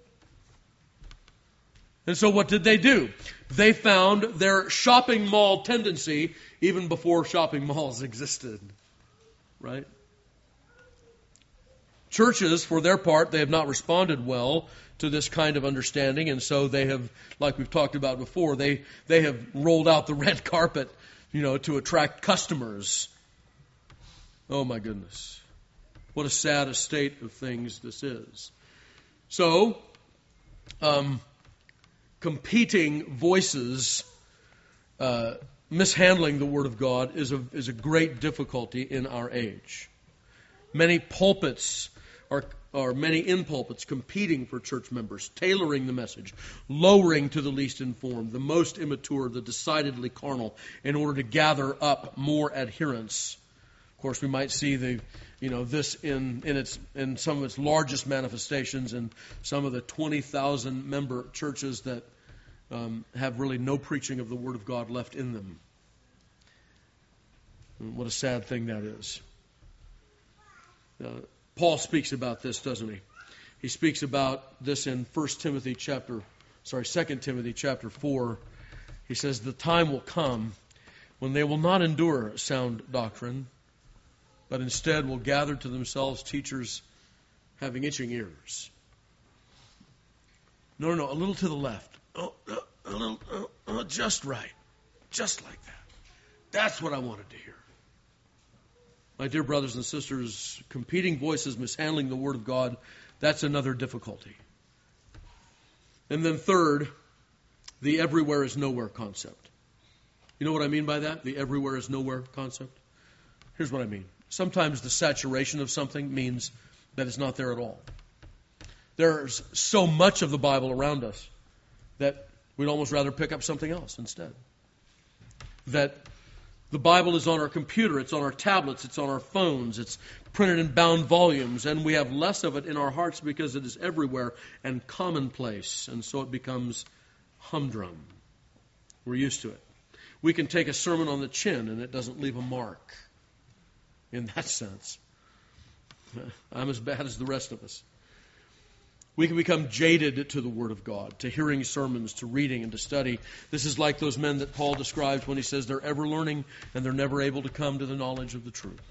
And so what did they do? They found their shopping mall tendency even before shopping malls existed. Right? Churches, for their part, they have not responded well to this kind of understanding, and so they have, like we've talked about before, they, they have rolled out the red carpet, you know, to attract customers. Oh my goodness. What a sad state of things this is. So, um, competing voices uh, mishandling the Word of God is a, is a great difficulty in our age. Many pulpits are, or many in pulpits competing for church members, tailoring the message, lowering to the least informed, the most immature, the decidedly carnal, in order to gather up more adherents. Of course, we might see the, you know, this in in its in some of its largest manifestations in some of the twenty thousand member churches that um, have really no preaching of the Word of God left in them. And what a sad thing that is. Uh, Paul speaks about this, doesn't he? He speaks about this in First Timothy chapter, sorry, Second Timothy chapter four. He says, "The time will come when they will not endure sound doctrine, but instead will gather to themselves teachers having itching ears." No, no, no, a little to the left. Oh, uh, a little, uh, uh, just right. Just like that. That's what I wanted to hear. My dear brothers and sisters, competing voices mishandling the Word of God, that's another difficulty. And then third, the everywhere is nowhere concept. You know what I mean by that? The everywhere is nowhere concept? Here's what I mean. Sometimes the saturation of something means that it's not there at all. There's so much of the Bible around us that we'd almost rather pick up something else instead. That the Bible is on our computer, it's on our tablets, it's on our phones, it's printed in bound volumes, and we have less of it in our hearts because it is everywhere and commonplace, and so it becomes humdrum. We're used to it. We can take a sermon on the chin and it doesn't leave a mark. In that sense, I'm as bad as the rest of us. We can become jaded to the Word of God, to hearing sermons, to reading and to study. This is like those men that Paul describes when he says they're ever learning and they're never able to come to the knowledge of the truth.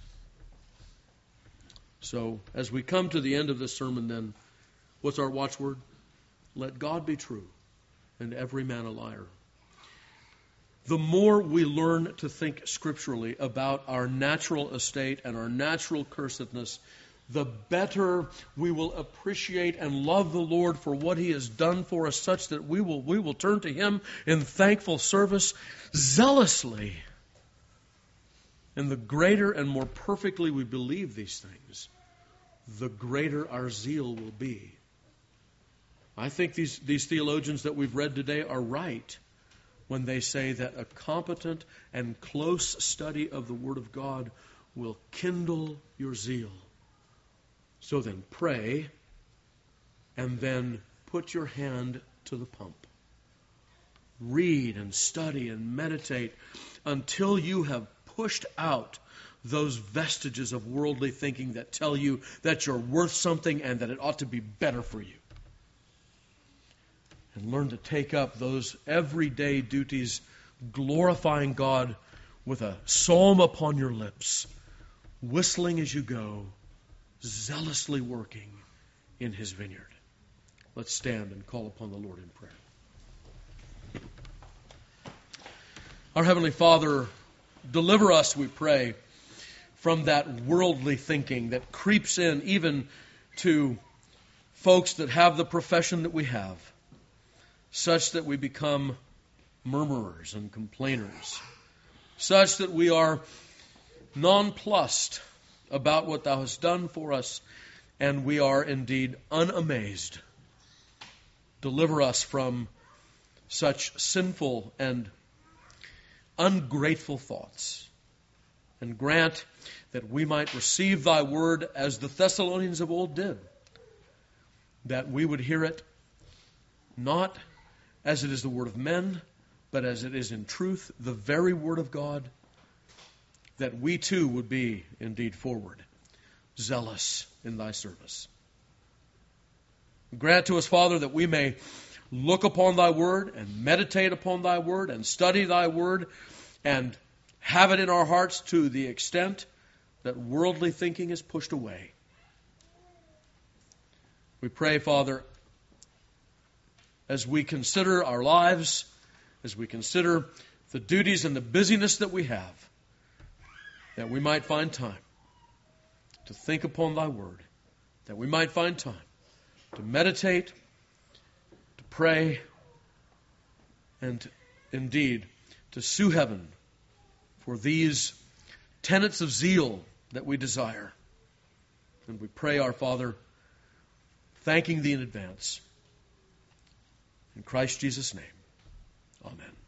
So, as we come to the end of this sermon then, what's our watchword? Let God be true and every man a liar. The more we learn to think scripturally about our natural estate and our natural cursedness, the better we will appreciate and love the Lord for what He has done for us, such that we will we will turn to Him in thankful service zealously. And the greater and more perfectly we believe these things, the greater our zeal will be. I think these, these theologians that we've read today are right when they say that a competent and close study of the Word of God will kindle your zeal. So then pray, and then put your hand to the pump. Read and study and meditate until you have pushed out those vestiges of worldly thinking that tell you that you're worth something and that it ought to be better for you. And learn to take up those everyday duties, glorifying God with a psalm upon your lips, whistling as you go, zealously working in His vineyard. Let's stand and call upon the Lord in prayer. Our Heavenly Father, deliver us, we pray, from that worldly thinking that creeps in even to folks that have the profession that we have, such that we become murmurers and complainers, such that we are nonplussed about what Thou hast done for us, and we are indeed unamazed. Deliver us from such sinful and ungrateful thoughts, and grant that we might receive Thy word as the Thessalonians of old did, that we would hear it not as it is the word of men, but as it is in truth the very word of God, that we too would be indeed forward zealous in thy service. Grant to us, Father, that we may look upon thy word and meditate upon thy word and study thy word and have it in our hearts to the extent that worldly thinking is pushed away. We pray, Father, as we consider our lives, as we consider the duties and the busyness that we have, that we might find time to think upon thy word, that we might find time to meditate, to pray, and indeed to sue heaven for these tenets of zeal that we desire. And we pray, our Father, thanking thee in advance. In Christ Jesus' name, amen.